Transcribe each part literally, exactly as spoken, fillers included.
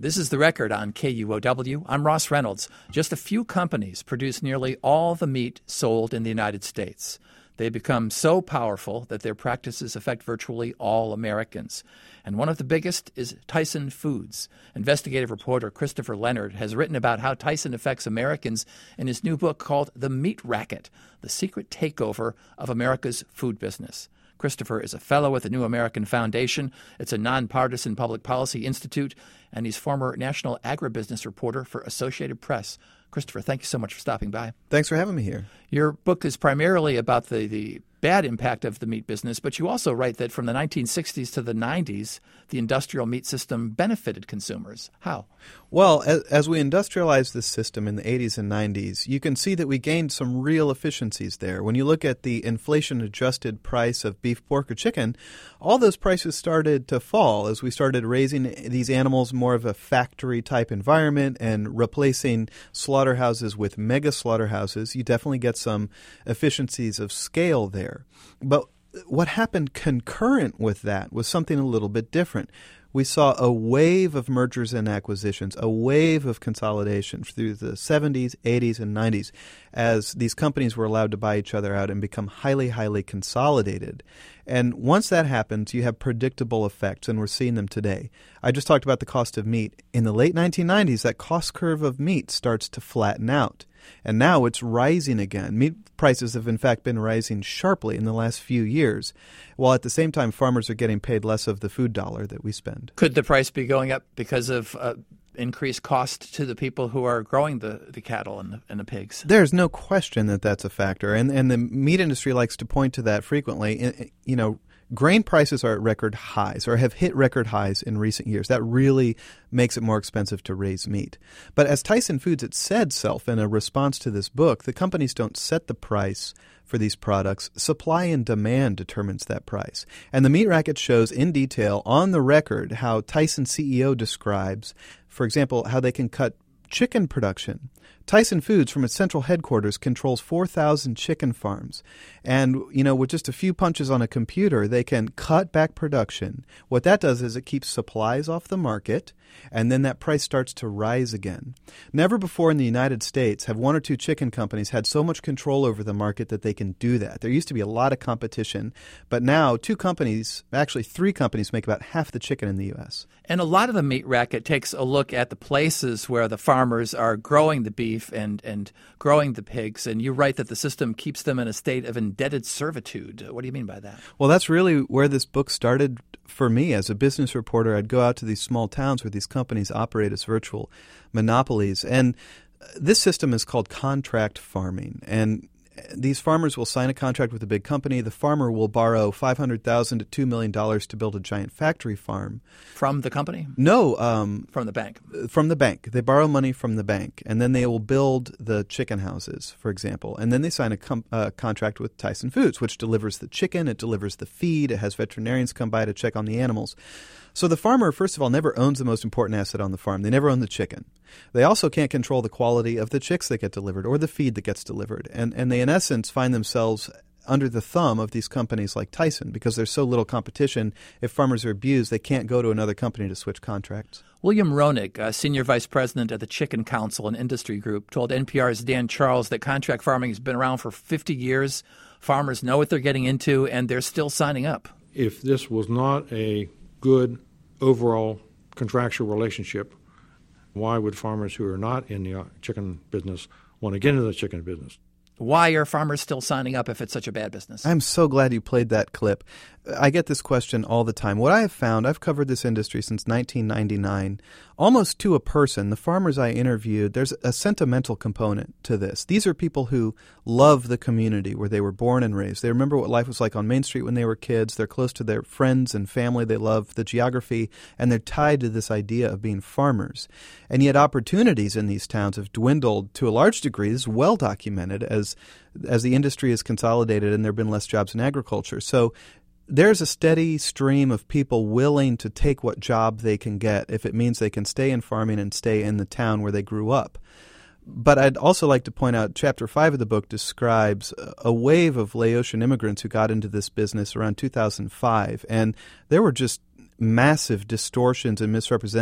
This is The Record on K U O W. I'm Ross Reynolds. Just a few companies produce nearly all the meat sold in the United States. They become so powerful that their practices affect virtually all Americans. And one of the biggest is Tyson Foods. Investigative reporter Christopher Leonard has written about how Tyson affects Americans in his new book called The Meat Racket, The Secret Takeover of America's Food Business. Christopher is a fellow at the New American Foundation. It's a nonpartisan public policy institute, and he's former national agribusiness reporter for Associated Press. Christopher, thank you so much for stopping by. Thanks for having me here. Your book is primarily about the, the bad impact of the meat business, but you also write that from the nineteen sixties to the nineties, the industrial meat system benefited consumers. How? Well, as, as we industrialized this system in the eighties and nineties, you can see that we gained some real efficiencies there. When you look at the inflation-adjusted price of beef, pork, or chicken, all those prices started to fall as we started raising these animals more of a factory-type environment and replacing slaughterhouses with mega slaughterhouses. You definitely get some efficiencies of scale there. But what happened concurrent with that was something a little bit different. We saw a wave of mergers and acquisitions, a wave of consolidation through the seventies, eighties, and nineties as these companies were allowed to buy each other out and become highly, highly consolidated. And once that happens, you have predictable effects, and we're seeing them today. I just talked about the cost of meat. In the late nineteen nineties, that cost curve of meat starts to flatten out. And now it's rising again. Meat prices have, in fact, been rising sharply in the last few years, while at the same time farmers are getting paid less of the food dollar that we spend. Could the price be going up because of uh, increased cost to the people who are growing the, the cattle and the, and the pigs? There's no question that that's a factor, and, and the meat industry likes to point to that frequently. You know, grain prices are at record highs or have hit record highs in recent years. That really makes it more expensive to raise meat. But as Tyson Foods had said itself in a response to this book, the companies don't set the price for these products. Supply and demand determines that price. And the Meat Racket shows in detail on the record how Tyson C E O describes, for example, how they can cut chicken production. Tyson Foods, from its central headquarters, controls four thousand chicken farms. And, you know, with just a few punches on a computer, they can cut back production. What that does is it keeps supplies off the market, and then that price starts to rise again. Never before in the United States have one or two chicken companies had so much control over the market that they can do that. There used to be a lot of competition, but now two companies, actually three companies, make about half the chicken in the U S. And a lot of the Meat Racket takes a look at the places where the farmers are growing the beef and, and growing the pigs, and you write that the system keeps them in a state of indebted servitude. What do you mean by that? Well, that's really where this book started for me. As a business reporter, I'd go out to these small towns where these companies operate as virtual monopolies, and this system is called contract farming, and these farmers will sign a contract with a big company. The farmer will borrow five hundred thousand dollars to two million dollars to build a giant factory farm. From the company? No. Um, from the bank? From the bank. They borrow money from the bank, and then they will build the chicken houses, for example. And then they sign a com- uh, contract with Tyson Foods, which delivers the chicken, it delivers the feed, it has veterinarians come by to check on the animals. So the farmer, first of all, never owns the most important asset on the farm. They never own the chicken. They also can't control the quality of the chicks that get delivered or the feed that gets delivered. And and they, in essence, find themselves under the thumb of these companies like Tyson because there's so little competition. If farmers are abused, they can't go to another company to switch contracts. William Roenick, uh, Senior Vice President at the Chicken Council and Industry Group, told N P R's Dan Charles that contract farming has been around for fifty years. Farmers know what they're getting into, and they're still signing up. If this was not a good overall contractual relationship, why would farmers who are not in the chicken business want to get into the chicken business? Why are farmers still signing up if it's such a bad business? I'm so glad you played that clip. I get this question all the time. What I have found, I've covered this industry since nineteen ninety-nine, almost to a person. The farmers I interviewed, there's a sentimental component to this. These are people who love the community where they were born and raised. They remember what life was like on Main Street when they were kids. They're close to their friends and family. They love the geography, and they're tied to this idea of being farmers. And yet opportunities in these towns have dwindled to a large degree. This is well documented as as the industry is consolidated and there have been less jobs in agriculture. So there's a steady stream of people willing to take what job they can get if it means they can stay in farming and stay in the town where they grew up. But I'd also like to point out chapter five of the book describes a wave of Laotian immigrants who got into this business around two thousand five, and there were just massive distortions and misrepresent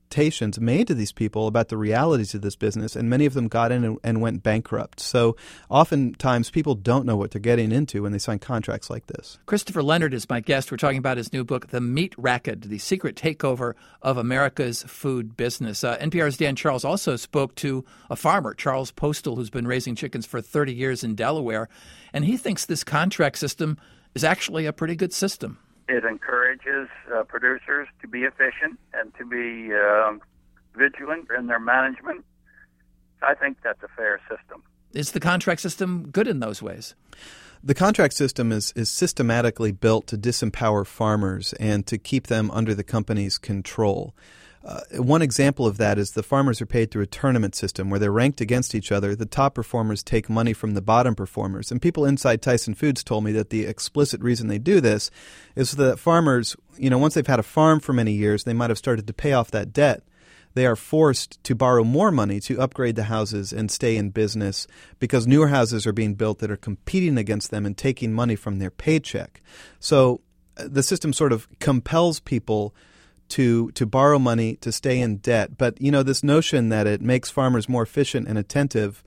representations made to these people about the realities of this business, and many of them got in and, and went bankrupt. So oftentimes people don't know what they're getting into when they sign contracts like this. Christopher Leonard is my guest. We're talking about his new book, The Meat Racket, The Secret Takeover of America's Food Business. Uh, N P R's Dan Charles also spoke to a farmer, Charles Postal, who's been raising chickens for thirty years in Delaware, and he thinks this contract system is actually a pretty good system. It encourages uh, producers to be efficient and to be uh, vigilant in their management. I think that's a fair system. Is the contract system good in those ways? The contract system is, is systematically built to disempower farmers and to keep them under the company's control. Uh, one example of that is the farmers are paid through a tournament system where they're ranked against each other. The top performers take money from the bottom performers. And people inside Tyson Foods told me that the explicit reason they do this is that farmers, you know, once they've had a farm for many years, they might have started to pay off that debt. They are forced to borrow more money to upgrade the houses and stay in business because newer houses are being built that are competing against them and taking money from their paycheck. So uh, the system sort of compels people to to borrow money to stay in debt. But, you know, this notion that it makes farmers more efficient and attentive,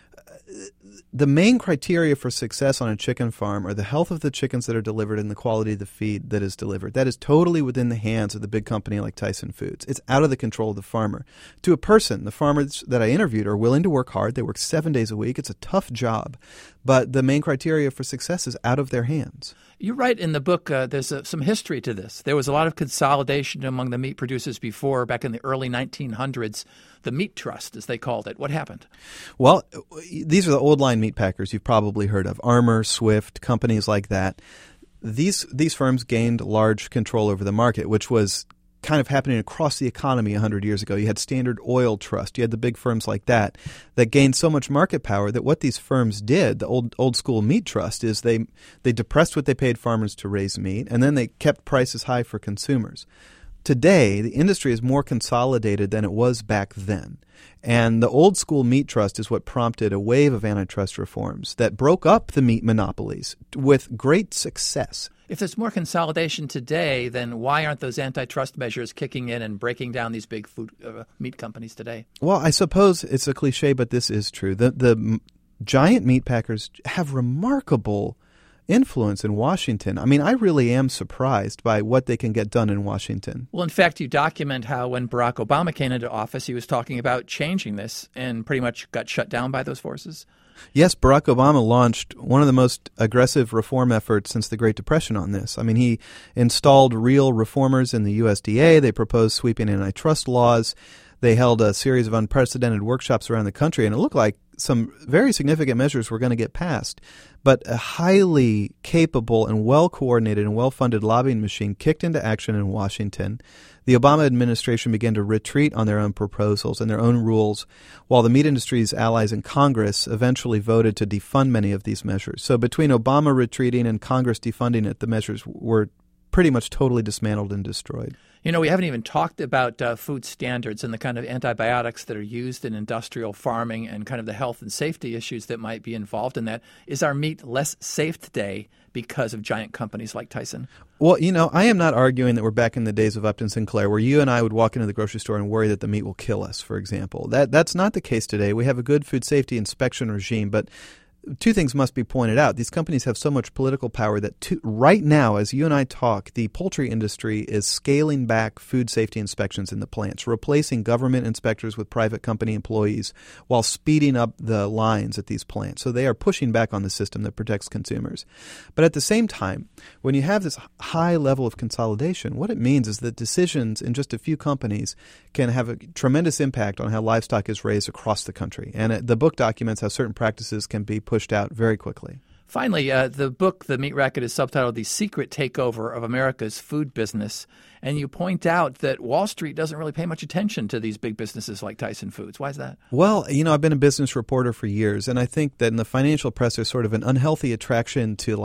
the main criteria for success on a chicken farm are the health of the chickens that are delivered and the quality of the feed that is delivered. That is totally within the hands of the big company like Tyson Foods. It's out of the control of the farmer. To a person, the farmers that I interviewed are willing to work hard. They work seven days a week. It's a tough job. But the main criteria for success is out of their hands. You write in the book uh, there's uh, some history to this. There was a lot of consolidation among the meat producers before, back in the early nineteen hundreds. The Meat Trust, as they called it. What happened? Well, these are the old line meat packers you've probably heard of. Armour, Swift, companies like that. These these firms gained large control over the market, which was kind of happening across the economy one hundred years ago. You had Standard Oil Trust. You had the big firms like that that gained so much market power that what these firms did, the old old school meat trust, is they they depressed what they paid farmers to raise meat, and then they kept prices high for consumers. Today, the industry is more consolidated than it was back then. And the old school meat trust is what prompted a wave of antitrust reforms that broke up the meat monopolies with great success. If there's more consolidation today, then why aren't those antitrust measures kicking in and breaking down these big food uh, meat companies today? Well, I suppose it's a cliche, but this is true. The, the giant meat packers have remarkable influence in Washington. I mean, I really am surprised by what they can get done in Washington. Well, in fact, you document how when Barack Obama came into office, he was talking about changing this and pretty much got shut down by those forces. Yes, Barack Obama launched one of the most aggressive reform efforts since the Great Depression on this. I mean, he installed real reformers in the U S D A. They proposed sweeping antitrust laws. They held a series of unprecedented workshops around the country, and it looked like some very significant measures were going to get passed. But a highly capable and well-coordinated and well-funded lobbying machine kicked into action in Washington. The Obama administration began to retreat on their own proposals and their own rules, while the meat industry's allies in Congress eventually voted to defund many of these measures. So between Obama retreating and Congress defunding it, the measures were pretty much totally dismantled and destroyed. You know, we haven't even talked about uh, food standards and the kind of antibiotics that are used in industrial farming and kind of the health and safety issues that might be involved in that. Is our meat less safe today because of giant companies like Tyson? Well, you know, I am not arguing that we're back in the days of Upton Sinclair where you and I would walk into the grocery store and worry that the meat will kill us, for example. That That's not the case today. We have a good food safety inspection regime, but two things must be pointed out. These companies have so much political power that to, right now, as you and I talk, the poultry industry is scaling back food safety inspections in the plants, replacing government inspectors with private company employees while speeding up the lines at these plants. So they are pushing back on the system that protects consumers. But at the same time, when you have this high level of consolidation, what it means is that decisions in just a few companies can have a tremendous impact on how livestock is raised across the country. And it, the book documents how certain practices can be pushed out very quickly. Finally, uh, the book, The Meat Racket, is subtitled The Secret Takeover of America's Food Business. And you point out that Wall Street doesn't really pay much attention to these big businesses like Tyson Foods. Why is that? Well, you know, I've been a business reporter for years, and I think that in the financial press there's sort of an unhealthy attraction to like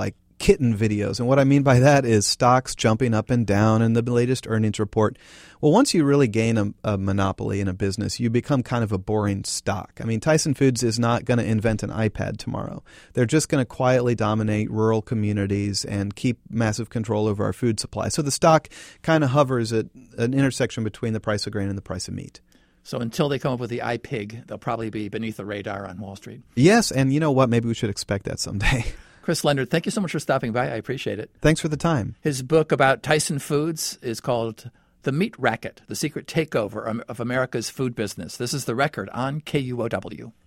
kitten videos. And what I mean by that is stocks jumping up and down in the latest earnings report. Well, once you really gain a, a monopoly in a business, you become kind of a boring stock. I mean, Tyson Foods is not going to invent an iPad tomorrow. They're just going to quietly dominate rural communities and keep massive control over our food supply. So the stock kind of hovers at an intersection between the price of grain and the price of meat. So until they come up with the iPig, they'll probably be beneath the radar on Wall Street. Yes, and you know what? Maybe we should expect that someday. Chris Leonard, thank you so much for stopping by. I appreciate it. Thanks for the time. His book about Tyson Foods is called The Meat Racket, The Secret Takeover of America's Food Business. This is The Record on K U O W.